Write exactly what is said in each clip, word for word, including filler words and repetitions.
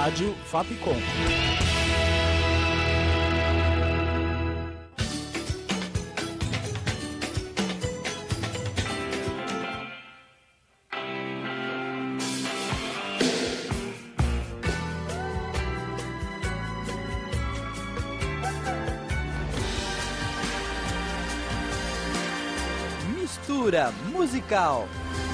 Rádio Fapcom. Mistura musical.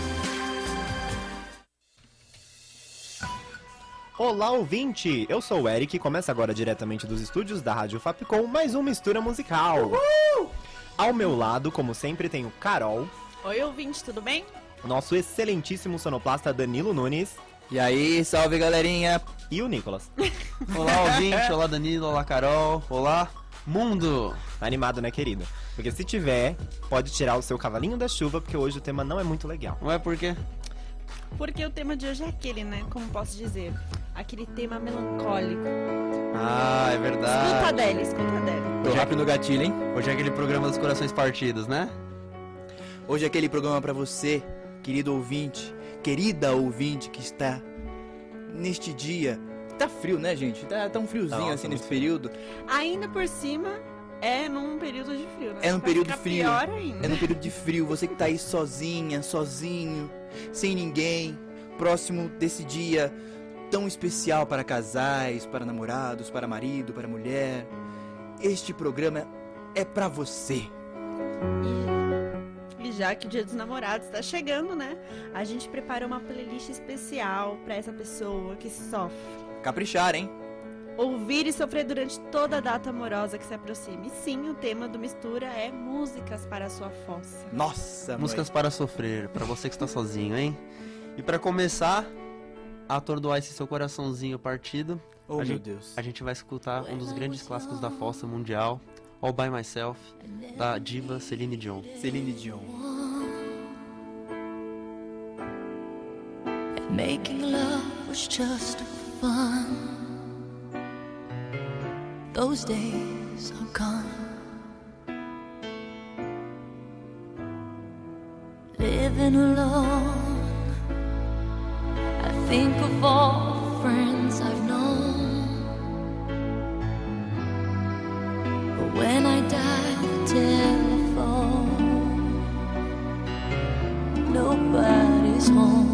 Olá, ouvinte! Eu sou o Eric e começa agora diretamente dos estúdios da Rádio Fapcom mais um Mistura Musical. Uhul! Ao meu lado, como sempre, tenho Carol. Oi, ouvinte, tudo bem? Nosso excelentíssimo sonoplasta Danilo Nunes. E aí, salve galerinha! E o Nicolas. Olá, ouvinte, olá Danilo, olá Carol, olá mundo! Tá animado, né, querido? Porque se tiver, pode tirar o seu cavalinho da chuva, porque hoje o tema não é muito legal. Não é por quê? Porque o tema de hoje é aquele, né? Como posso dizer? Aquele tema melancólico. Ah, é verdade. Escuta dela, escuta dela. Tô rápido no gatilho, hein? Hoje é aquele programa dos corações partidos, né? Hoje é aquele programa pra você, querido ouvinte, querida ouvinte que está neste dia. Tá frio, né, gente? Tá tão friozinho Nossa, assim muito nesse período. Ainda por cima, é num período de frio, né? É num Vai período ficar frio. pior ainda. É num período de frio. Você que tá aí sozinha, sozinho, sem ninguém, próximo desse dia tão especial para casais, para namorados, para marido, para mulher. Este programa é pra você. E, e já que o Dia dos Namorados tá chegando, né? A gente preparou uma playlist especial pra essa pessoa que sofre. Caprichar, hein? Ouvir e sofrer durante toda a data amorosa que se aproxima. E sim, o tema do Mistura é músicas para a sua fossa. Nossa, Músicas mãe. para sofrer, pra você que está sozinho, hein? E pra começar a atordoar esse seu coraçãozinho partido, Oh, a, meu gente, Deus. a gente vai escutar um dos grandes clássicos da fossa mundial, All By Myself, da diva Celine Dion. Celine Dion. Making love was just fun. Those days are gone. Living alone, I think of all the friends I've known. But when I dial the telephone, nobody's home.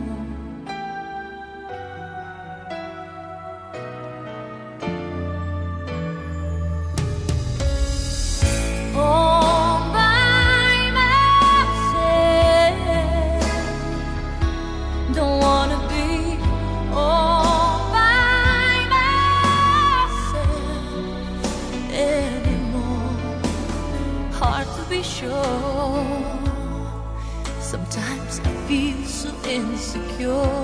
Sometimes I feel so insecure,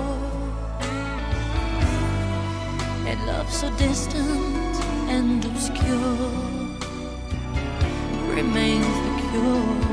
and love so distant and obscure remains the cure.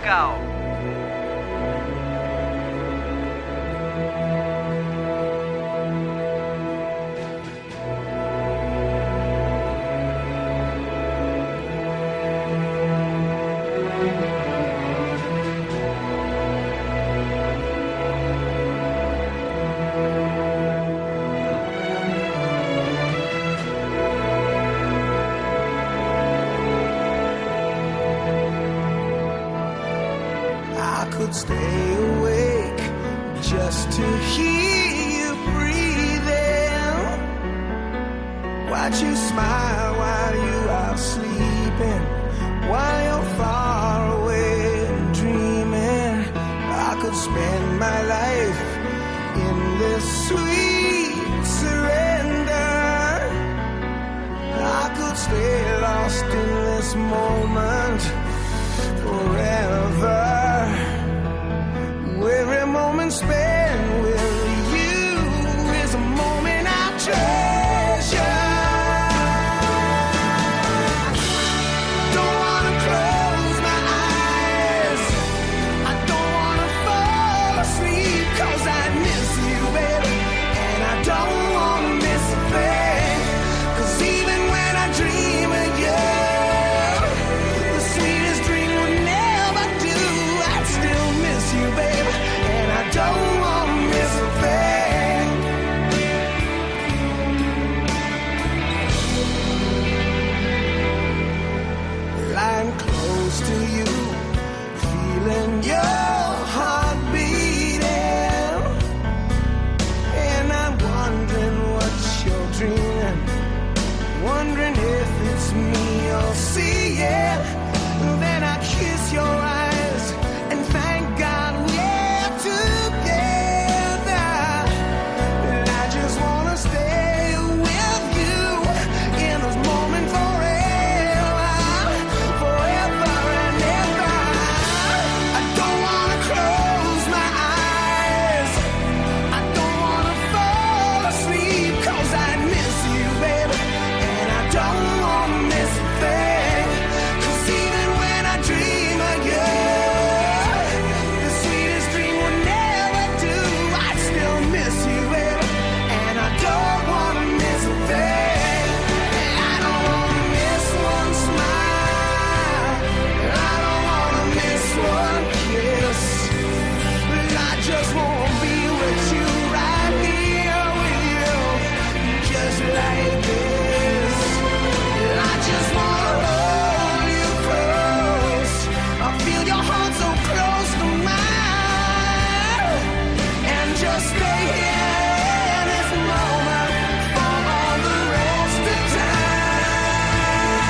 musical. Stay awake just to hear you breathing. Watch you smile while you are sleeping, while you're far away and dreaming. I could spend my life in this sweet surrender. I could stay lost in this moment forever. Every moment spent with you is a moment I treasure. Don't wanna close my eyes, I don't wanna fall asleep, 'cause I miss you, baby, and I don't wanna miss a thing. 'Cause even when I dream of you, the sweetest dream would never do. I'd still miss you, baby, I don't want to miss a thing. Lying close to you, feeling your heart beating, and I'm wondering what you're dreaming, wondering if it's me you'll see it. Then I kiss your eyes and thank God we're together. And I just wanna stay with you in this moment forever, forever and ever. I don't wanna close my eyes, I don't wanna fall asleep, 'cause I miss you, baby, and I don't wanna miss a thing. 'Cause even when I dream of you, the sweetest dream will never do. I still miss you, baby, and I don't wanna miss a thing. I don't wanna miss one smile, I don't wanna miss one kiss. I just wanna be with you, right here with you, just like this. I just wanna hold you close, I feel your heart so close to mine, and just stay here in this moment for all the rest of time.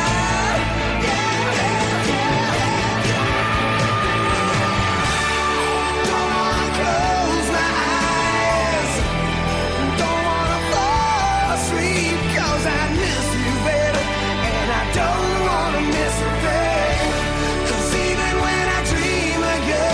Yeah, yeah, yeah, yeah. Don't wanna close my eyes, don't wanna fall asleep, 'cause I miss you, baby, and I don't wanna miss a thing. 'Cause even when I dream of you,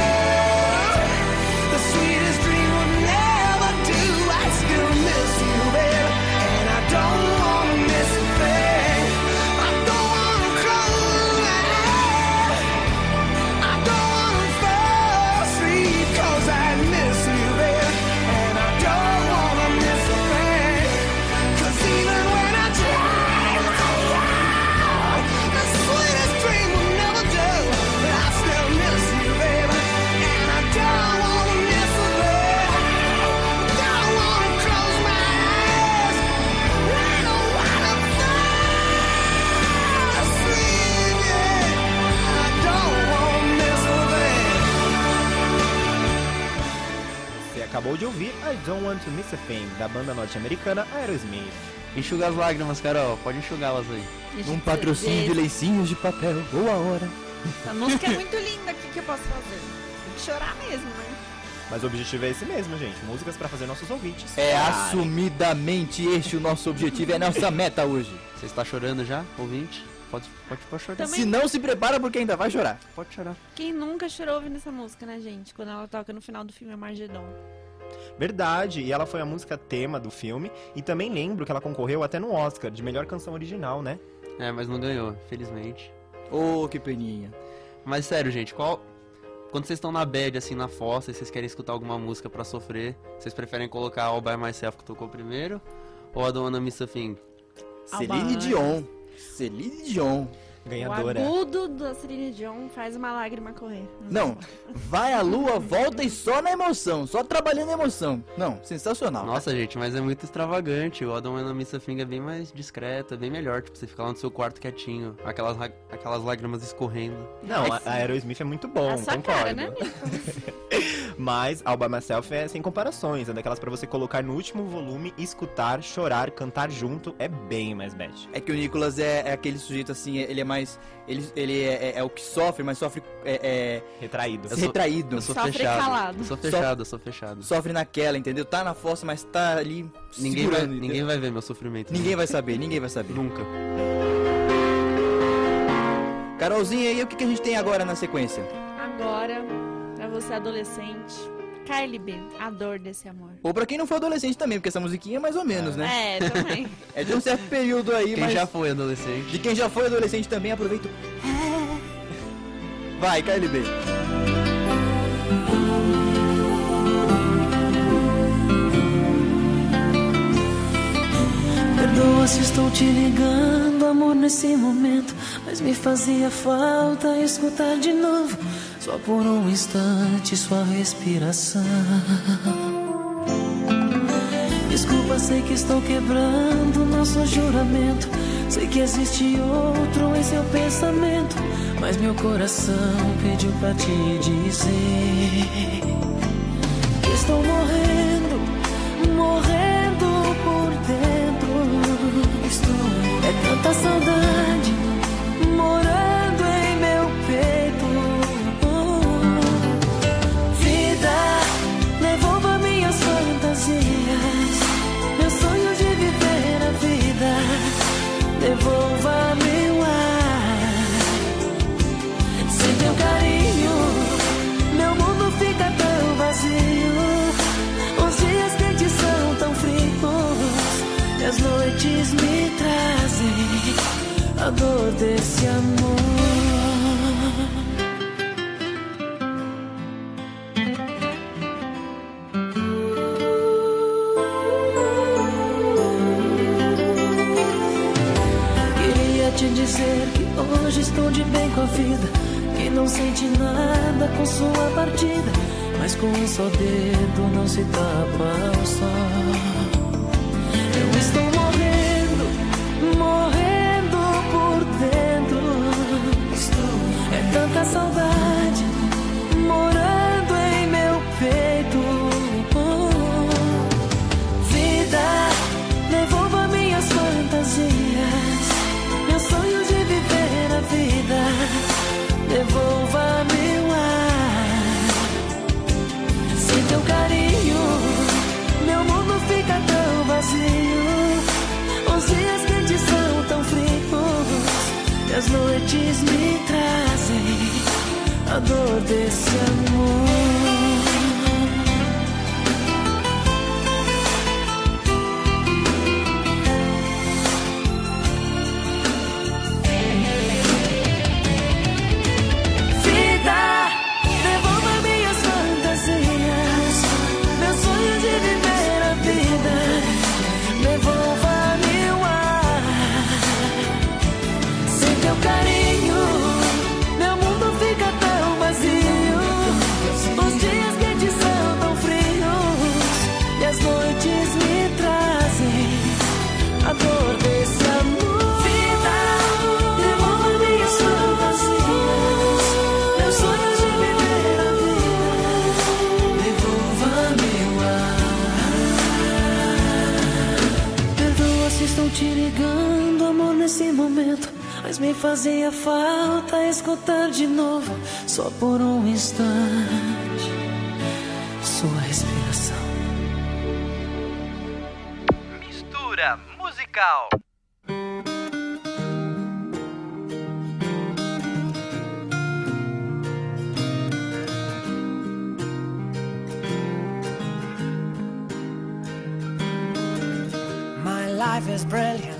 the sweetest dream will never do. I still miss you, baby, and I don't wanna miss a thing. I don't wanna close my eyes, I don't wanna fall asleep, 'cause I miss you, baby, and I don't wanna miss a thing. 'Cause even when I dream of you, the sweetest dream will never do. I still miss you, baby, and I don't wanna miss a thing. Don't wanna close my eyes, I don't wanna fall asleep, yeah. I don't wanna miss a thing. Você acabou de ouvir I Don't Want to Miss a Thing, da banda norte-americana Aerosmith. Enxuga as lágrimas, Carol. Pode enxugá-las aí. Gente, Um patrocínio de leicinhos de papel, boa hora. Essa música é muito linda, o que, que eu posso fazer? Tem que chorar mesmo, né? Mas o objetivo é esse mesmo, gente. Músicas pra fazer nossos ouvintes É chorarem. assumidamente este o nosso objetivo, é a nossa meta hoje. Você está chorando já, ouvinte? Pode, pode, pode chorar. Também- Se não, se prepara porque ainda vai chorar. Pode chorar. Quem nunca chorou ouvindo essa música, né, gente? Quando ela toca no final do filme Armagedon. Verdade, e ela foi a música tema do filme. E também lembro que ela concorreu até no Oscar de melhor canção original, né? É, mas não ganhou, felizmente. Ô, que peninha. Mas sério, gente, qual quando vocês estão na bad, assim, na fossa, e vocês querem escutar alguma música pra sofrer, vocês preferem colocar All By Myself, que tocou primeiro, ou a do Wanna Miss a Thing? Celine Dion. Celine Dion. Ganhadora. O agudo da Celine Dion faz uma lágrima correr. Não, vai a lua, volta e só na emoção, só trabalhando a emoção. Não, sensacional. Nossa, gente, mas é muito extravagante. O I Don't Wanna Miss a Thing é bem mais discreto, é bem melhor. Tipo, você fica lá no seu quarto quietinho, aquelas, ra- aquelas lágrimas escorrendo. Não, a, a Aerosmith é muito bom, A sua concordo. cara, né, Mas All By Myself é sem comparações, é daquelas pra você colocar no último volume, escutar, chorar, cantar junto, é bem mais bad. É que o Nicolas é, é aquele sujeito assim, ele é mais. Ele, ele é, é- é o que sofre, mas sofre é, Retraído. é sou- retraído. Eu sou Sofre fechado. calado. Eu sou fechado, eu sou fechado. Sofre naquela, entendeu? Tá na fossa, mas tá ali. Ninguém vai, segurando, ninguém entendeu? vai ver meu sofrimento. Ninguém vai saber, ninguém vai saber. Nunca. Carolzinha, e o que, que a gente tem agora na sequência? Agora, pra você adolescente, Kylie B, a dor desse amor. Ou pra quem não for adolescente também, porque essa musiquinha é mais ou menos, né? É, também. É de um certo período aí, Quem mas... já foi adolescente? De quem já foi adolescente também, aproveita. o- Vai, Kylie B. Perdoa se estou te ligando, amor, nesse momento. Mas me fazia falta escutar de novo, só por um instante, sua respiração. Desculpa, sei que estou quebrando nosso juramento. Sei que existe outro em seu pensamento, mas meu coração pediu pra te dizer que estou morrendo, morrendo por dentro. Estou... É tanta saudade morando em meu peito. Vida, devolva minhas fantasias, meu sonho de viver a vida. Devolva meu ar. Sem teu carinho, meu mundo fica tão vazio. Os dias quentes são tão frios e as noites me trazem a dor desse amor. Queria te dizer que hoje estou de bem com a vida, que não sente nada com sua partida, mas com um só dedo não se tapa o sol. Eu estou morrendo, morrendo por dentro. Estou... É tanta saudade morando em meu peito. Vida, devolva minhas fantasias, meu sonho de viver a vida. Devolva meu ar. Sem teu carinho, meu mundo fica tão vazio. Os dias quentes são tão frios e as noites me trazem a dor desse amor. Vida, devolva minhas fantasias, meu sonho de viver a vida. Devolva meu ar. Sem teu carinho, meu mundo fica tão vazio. Os dias quentes são tão frios e as noites me trazem a dor desse amor. Vida, devolva minhas fantasias, meu sonho de viver a vida. Devolva meu ar. Perdoa se estou te ligando, amor, nesse momento, mas me fazia falta escutar de novo, só por um instante, sua respiração. Mistura musical. My life is brilliant.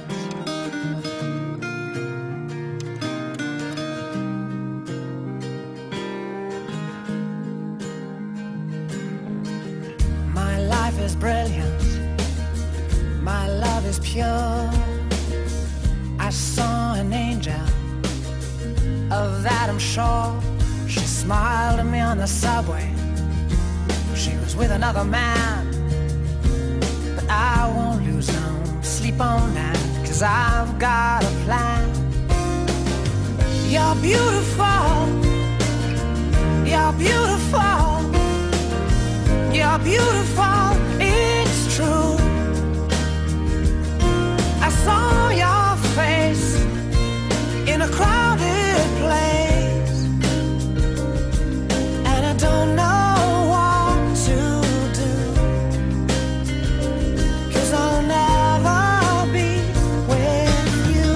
brilliant. My love is pure. I saw an angel, of that I'm sure. She smiled at me on the subway. She was with another man, but I won't lose no sleep on that, 'cause I've got a plan. You're beautiful, you're beautiful, you're beautiful, it's true. I saw your face in a crowded place, and I don't know what to do, 'cause I'll never be with you.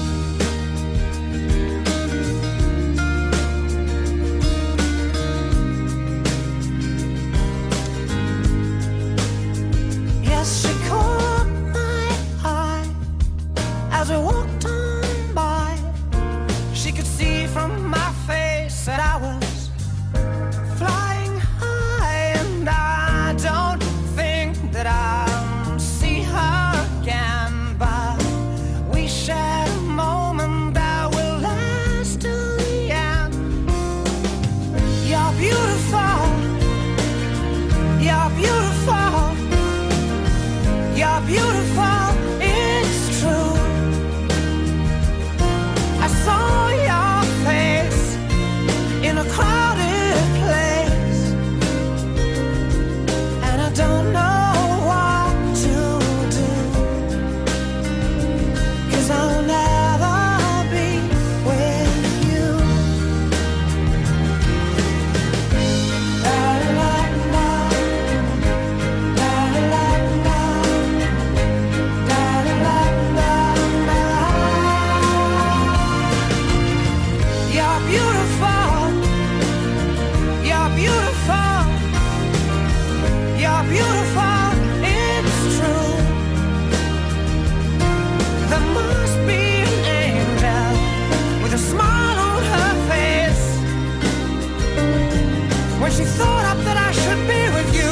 Yes, she caught my eye as we walked on by. She could see from my face that I was flying high, and I don't think that I'll see her again, but we shared a moment that will last till the end. You're beautiful, you're beautiful, you're beautiful, it's true. I saw your face in a crowded place, and I don't know what to do, 'cause I'll never be with you. La la la, la la la, la la la la. You're beautiful, you're beautiful, you're beautiful, it's true. There must be an angel with a smile on her face when she thought up that I should be with you.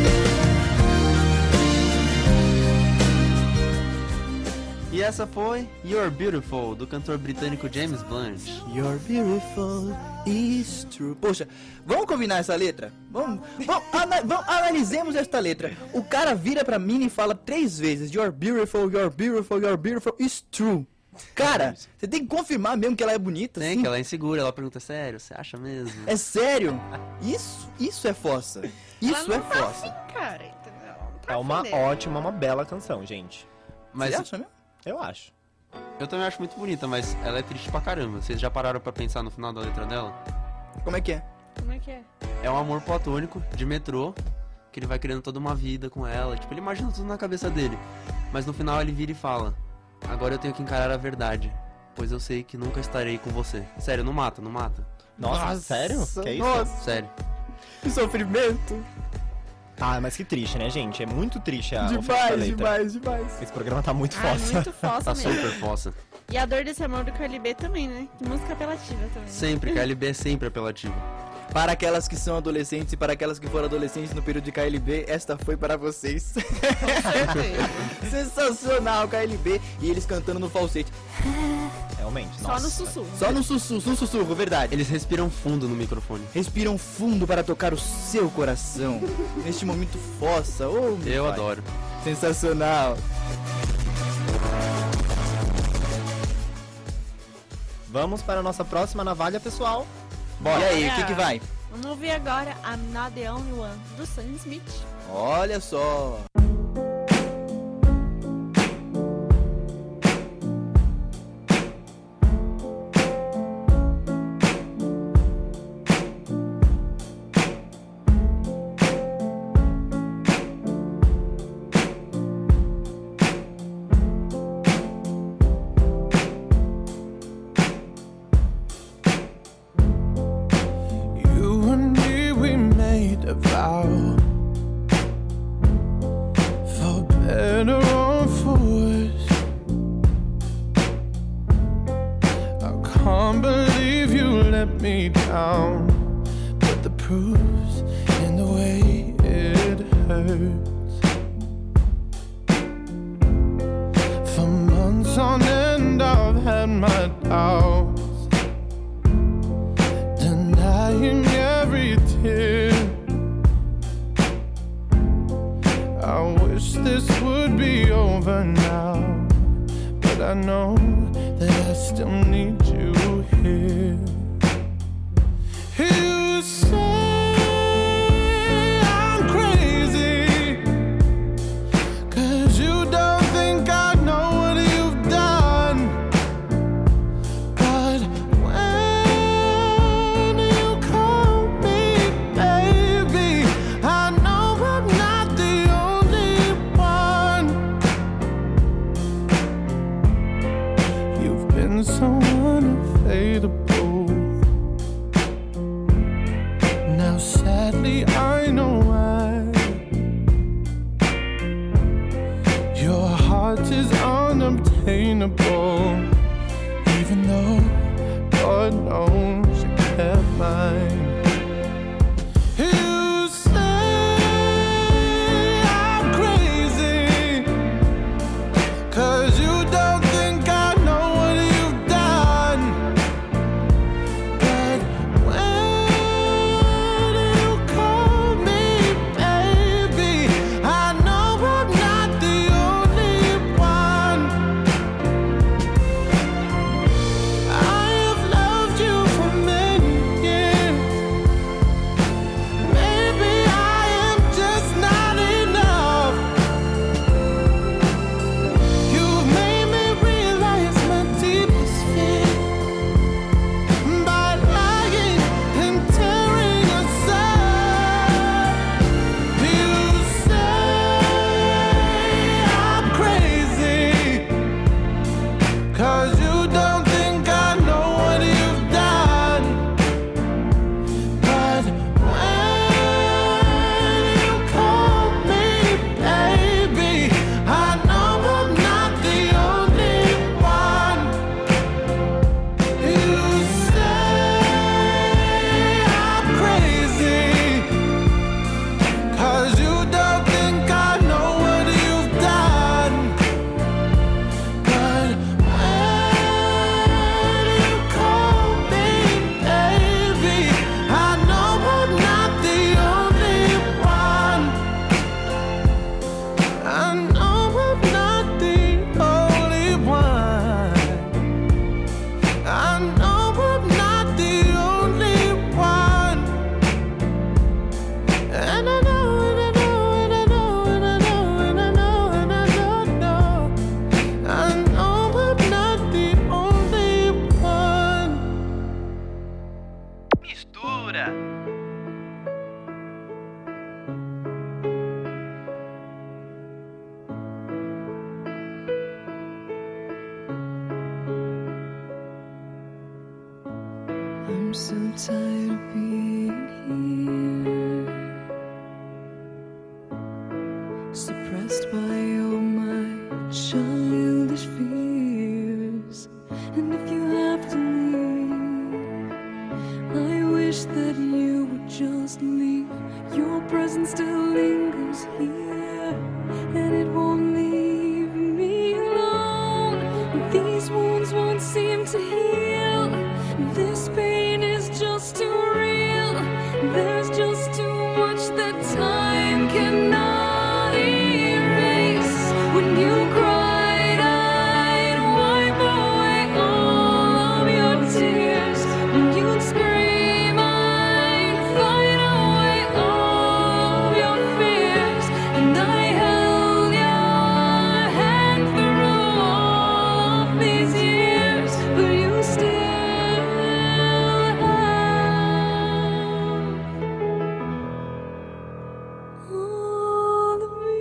E essa foi You're Beautiful, do cantor britânico James Blunt. You're beautiful, it's true. Poxa, vamos combinar essa letra? Vamos, vamos, ana- vamos analisemos esta letra. O cara vira pra mim e fala três vezes: You're beautiful, you're beautiful, you're beautiful, it's true. Cara, você tem que confirmar mesmo que ela é bonita, Tem sim? que ela é insegura, ela pergunta, sério, você acha mesmo? É sério? Isso, isso é fossa. Isso Ela é não tá fossa. afim, cara, entendeu? Não tá É uma afim dele. ótima, uma bela canção, gente. Mas Você acha mesmo? Eu acho. eu também acho muito bonita, mas ela é triste pra caramba. Vocês já pararam pra pensar no final da letra dela? Como é que é? Como é que é? É um amor platônico, de metrô, que ele vai criando toda uma vida com ela. Tipo, ele imagina tudo na cabeça dele. Mas no final ele vira e fala: agora eu tenho que encarar a verdade, pois eu sei que nunca estarei com você. Sério, não mata, não mata. Nossa, Nossa, sério? Que isso? nossa. Sério. Que sofrimento. Ah, mas que triste, né, gente? É muito triste a oferta da Demais, letra. demais, demais. Esse programa tá muito Ah, fossa. muito fossa Tá mesmo. super fossa. E a dor desse amor do Carly B também, né? Que música apelativa também. Sempre, K L B é sempre apelativo. Para aquelas que são adolescentes e para aquelas que foram adolescentes no período de K L B, esta foi para vocês. Sensacional, K L B. E eles cantando no falsete. Realmente, Só nossa. no sussurro. Só no sussurro, no sussurro, verdade. Eles respiram fundo no microfone. Respiram fundo para tocar o seu coração. Neste momento fossa. Oh, meu Eu pai. adoro. Sensacional. Vamos para a nossa próxima navalha, pessoal. E aí, o É. que que vai? Vamos ouvir agora I'm Not The Only One, do Sam Smith. Olha só. You and me, we made a vow, for better or for worse. I can't believe you let me down, but the proof's in the way it hurts. over now, but I know that I still need you here. You say I'm crazy, 'cause you don't think I know what you've done. But when you call me baby, I know I'm not the only one. You've been so unavailable. Now sadly I know why. Your heart is unobtainable, even though God knows you kept mine. You say I'm crazy, 'cause you don't think I know what you've done. But when you call me baby, I know I'm not the only one. I have loved you for many years. Maybe I am just not enough. You've made me realize my deepest fear by lying and tearing us apart. You say I'm crazy, 'cause you don't think I know what you've done. But when you call me baby, I know I'm not the only one. You say I'm crazy, 'cause you don't think I know what you've done. But when you call me baby, I know I'm not the only one. I know I'm not the only one. I know I'm not the only one. And I know, and I know, and I know, and I know, and I know, and I don't know. I know I'm not the only one. Mistura. I'm so tired of being here, suppressed by all my childish fears. And if you have to leave, I wish that you would just leave. Your presence still lingers here, and it won't leave me alone. These wounds won't seem to heal. This pain is just too real. There's just too much that time cannot erase. When you cried, I'd wipe away all of your tears. When you'd scream, I'd fight away all of your fears. And I held your hand through all of these years, but you still have all of me.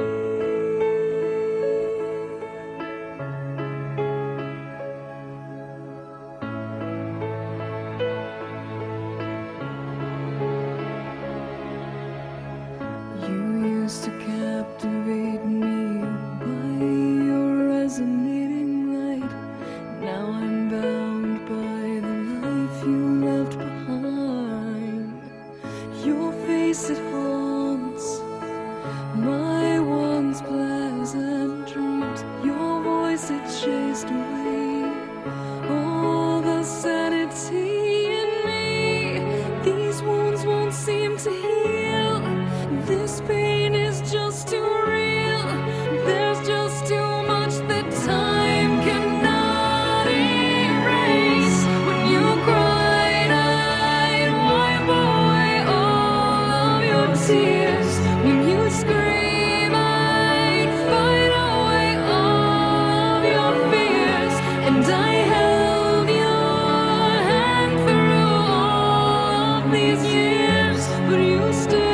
You used to captivate me by your resonating light. Now I'm bound by the life you left behind. Your face, it haunts my once pleasant dreams. Your voice, it chased away all the sanity in me. These wounds won't seem to heal. This pain is just too real. There's just too much tears. When you scream, I'd fight away all of your fears. And I held your hand through all of these years, but you still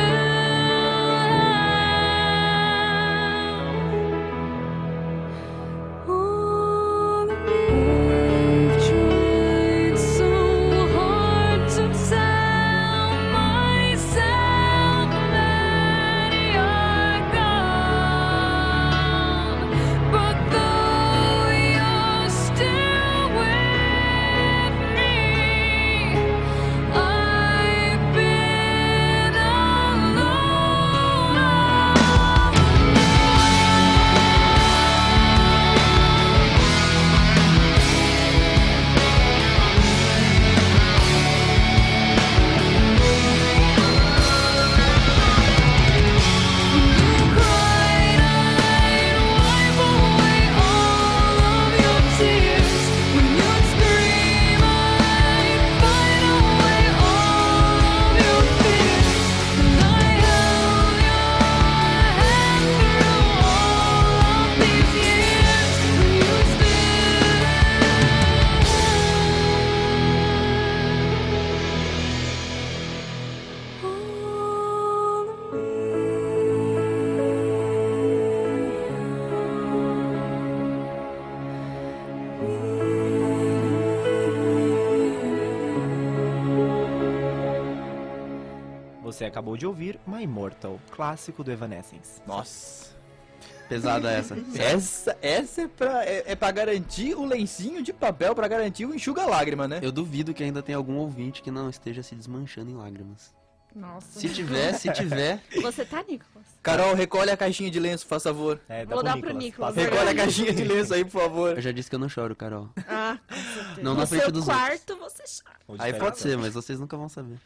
all of me. I've tried so hard to tell myself that you're gone, but though you're still with me, I've been alone. When you cried, I'd wipe away all of your tears. When you scream, I'd fight away all of your fears. And I held your hand through all of these years, but you still all of Você acabou de ouvir My Immortal, clássico do Evanescence. Nossa. Pesada essa. Essa, essa é, pra, é, é pra garantir o lencinho de papel, pra garantir o enxuga-lágrima, né? Eu duvido que ainda tem algum ouvinte que não esteja se desmanchando em lágrimas. Nossa. Se tiver, se tiver, Você tá, Nicolas? Carol, recolhe a caixinha de lenço, faz favor. É, dá Vou pro dar pro Nicolas. passa- Recolhe a caixinha de lenço aí, por favor. eu já disse que eu não choro, Carol. Ah, com certeza. Não no na frente seu dos quarto, você chora. O Aí diferentão. pode ser, mas vocês nunca vão saber.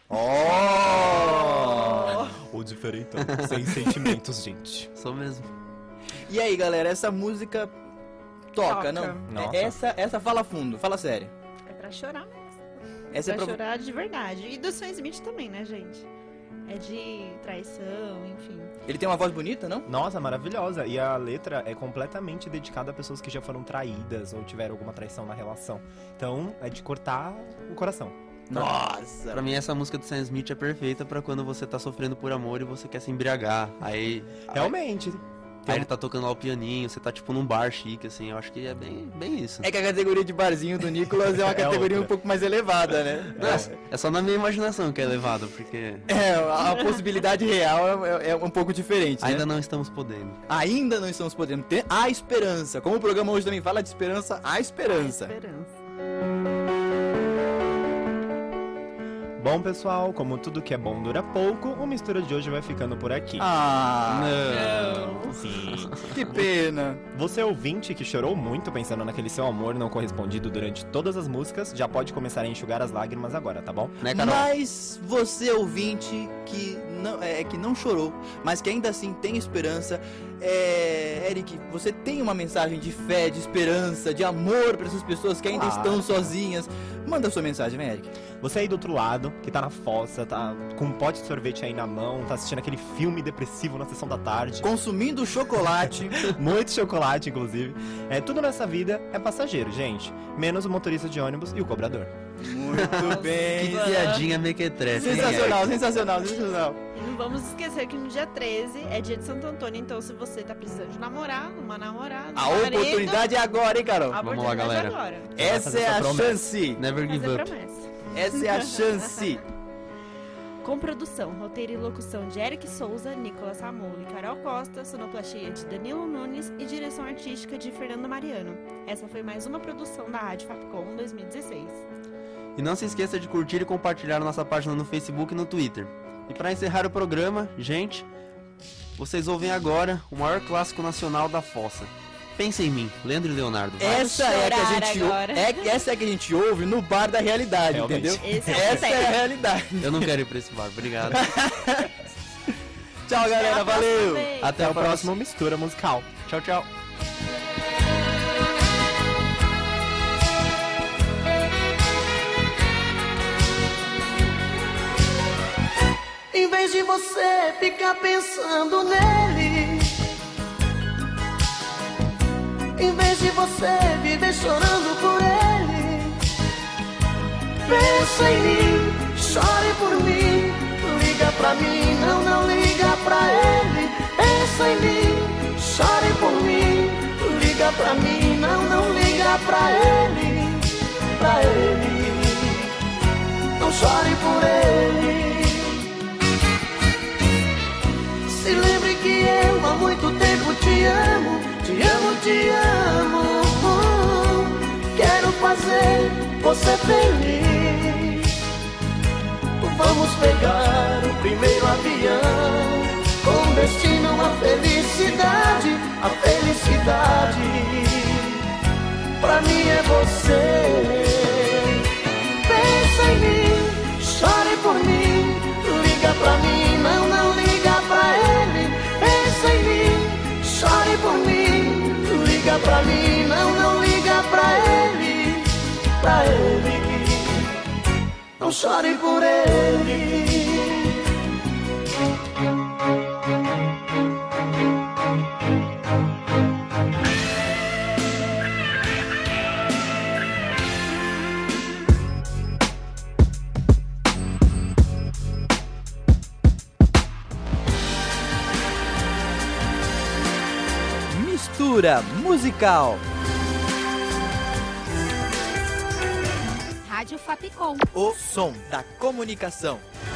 Oh! O diferentão. Sem sentimentos, gente. Sou mesmo. E aí, galera, essa música toca, Toca. não? Nossa. É- Essa, essa fala fundo, fala sério. É pra chorar mesmo. Essa é pra pra... chorar de verdade. E do Sam Smith também, né, gente? É de traição, enfim. Ele tem uma voz bonita, não? Nossa, maravilhosa. E a letra é completamente dedicada a pessoas que já foram traídas ou tiveram alguma traição na relação. Então, é de cortar o coração. Nossa! Pra mim, essa música do Sam Smith é perfeita pra quando você tá sofrendo por amor e você quer se embriagar. Aí, Realmente. aí ele tá tocando lá o pianinho, você tá tipo num bar chique, assim. Eu acho que é bem, bem isso. É que a categoria de barzinho do Nicolas é uma É categoria outra. um pouco mais elevada, né? Não, é- é só na minha imaginação que é elevado, porque É, a possibilidade real é, é um pouco diferente, né? ainda não estamos podendo. Ainda não estamos podendo ter a esperança. Como o programa hoje também fala de esperança, a esperança. Esperança. Bom, pessoal, como tudo que é bom dura pouco, o Mistura de hoje vai ficando por aqui. Ah, Não. Sim. que pena. Você ouvinte que chorou muito pensando naquele seu amor não correspondido durante todas as músicas, já pode começar a enxugar as lágrimas agora, tá bom? Né, Carol? Mas você ouvinte que não, é, que não chorou, mas que ainda assim tem esperança, é, Eric, você tem uma mensagem de fé, de esperança, de amor para essas pessoas que ainda Claro. estão sozinhas. Manda sua mensagem, vem, Eric. Você aí do outro lado, que tá na fossa, tá com um pote de sorvete aí na mão, tá assistindo aquele filme depressivo na sessão da tarde, Consumindo chocolate. muito chocolate, inclusive. É, tudo nessa vida é passageiro, gente. Menos o motorista de ônibus e o cobrador. Muito bem. Que piadinha mequetrefe. hein, Sensacional, sensacional, sensacional. E não vamos esquecer que no dia treze é dia de Santo Antônio, então se você tá precisando de namorar, uma namorada, A um marido, oportunidade é agora, hein, Carol? a Vamos lá, oportunidade é galera. agora. Essa fazer é sua a promessa. chance. Never give Fazer up. promessa. Essa é a chance. Com produção, roteiro e locução de Eric Souza, Nicolas Ramolo e Carol Costa, sonoplastia de Danilo Nunes e direção artística de Fernando Mariano. Essa foi mais uma produção da Rádio Fapcom dois mil e dezesseis. E não se esqueça de curtir e compartilhar nossa página no Facebook e no Twitter. E para encerrar o programa, gente, vocês ouvem agora o maior clássico nacional da fossa. Pensa em mim, Leandro e Leonardo. vai. Essa é a que a chorar gente ou- agora. é, essa é a que a gente ouve no bar da realidade, Realmente. entendeu? Esse é o Essa é a sério. realidade. Eu não quero ir pra esse bar, obrigado. Tchau, galera, Até a próxima valeu. vez. Até Até a o próximo Mistura Musical. Tchau, tchau. Em vez vez de você ficar pensando nele, em vez de você viver chorando por ele, pensa em mim, chore por mim, liga pra mim, não, não liga pra ele. Pensa em mim, chore por mim, liga pra mim, não, não liga pra ele, pra ele, não chore por ele. Se lembre que eu há muito tempo te amo, te amo, te amo. Quero fazer você feliz. Vamos pegar o primeiro avião, com destino à felicidade, a felicidade. Pra mim é você. Pensa em mim, chore por mim, liga pra mim, não, não liga pra ele. Pensa em mim, chore por mim, liga pra mim, não, não liga pra ele, pra ele, não chore por ele. Mistura musical. Rádio Fapcom. O som da comunicação.